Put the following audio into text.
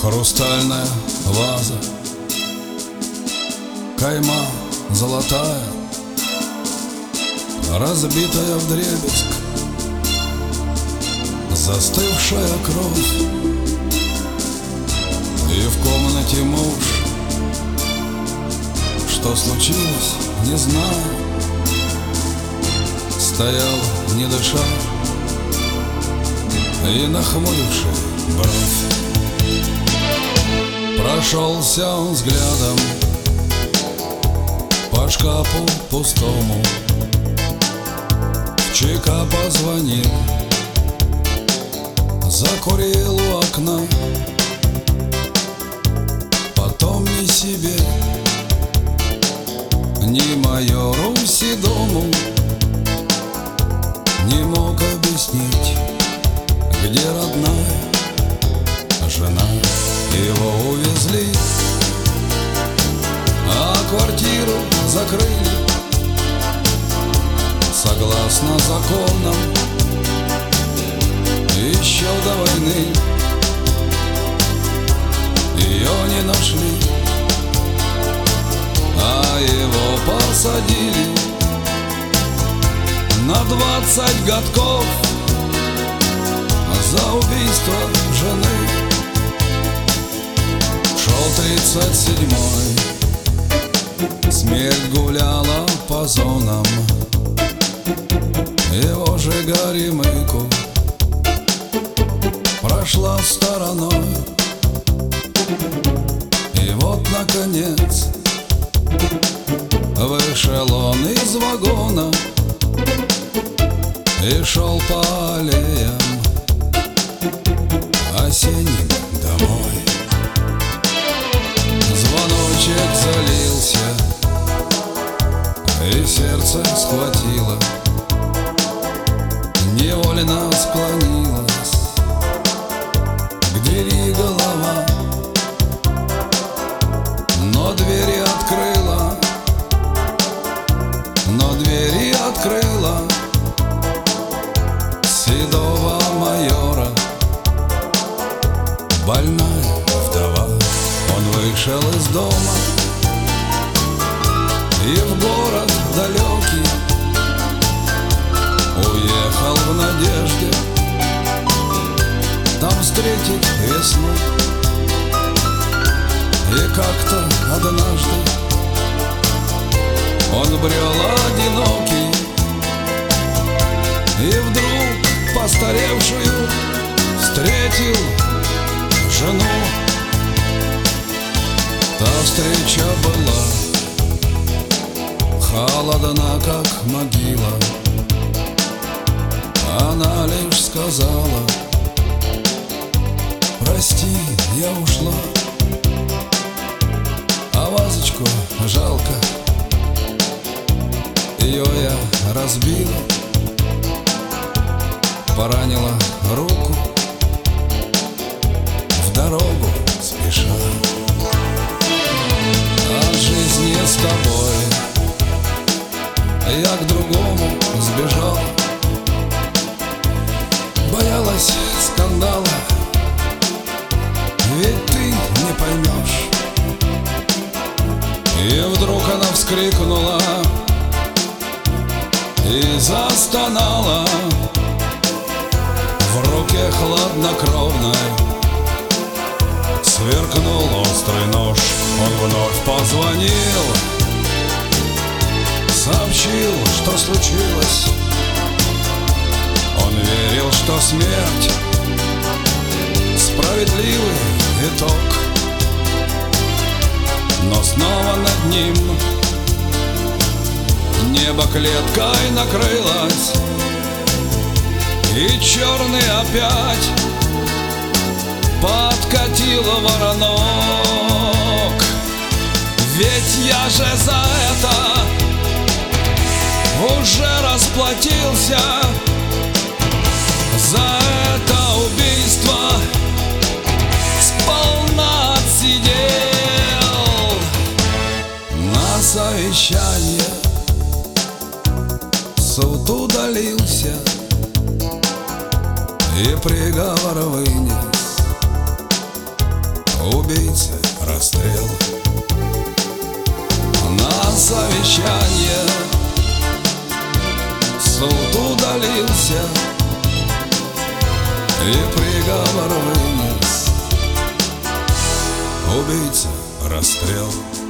Хрустальная ваза, кайма золотая, разбитая вдребезг, застывшая кровь. И в комнате муж. Что случилось, не знаю. Стоял, не дыша, и нахмуривший бровь. Прошелся он взглядом по шкафу пустому, в ЧК позвонил, закурил у окна. Потом ни себе, ни майору Седому не мог объяснить, где родная жена. Его увезли, а квартиру закрыли. Согласно законам, еще до войны ее не нашли, а его посадили на 20 годков за убийство жены. Шел 37-й, смерть гуляла по зонам. Его же Горемыку прошла стороной. И вот, наконец, вышел он из вагона и шел по аллеям осенним домой. Звоночек залился, и сердце схватило, невольно склонилась к двери голова, но двери открыла, седого майора, больная вдова. Он вышел из дома и в город далекий уехал в надежде там встретить весну. И как-то однажды он брел одинокий, и вдруг постаревшую встретил жену. Та встреча была холодна, как могила. Она лишь сказала: прости, я ушла, а вазочку жалко. Ее я разбила, поранила руку, в дорогу спеша. От жизни с тобой я к другому сбежал. Боялась скандала, ведь ты не поймешь. И вдруг она вскрикнула и застонала. В руке хладнокровной сверкнул острый нож. Он вновь позвонил, сообщил, что случилось. Он верил, что смерть — справедливый итог. Но снова над ним небо клеткой накрылось, и черный опять подкатил воронок. Ведь я же за это уже расплатился, за это убийство сполна отсидел. На совещание суд удалился и приговор вынес. убийца расстрел. На совещание суд удалился и приговор вынес: убийца расстрел.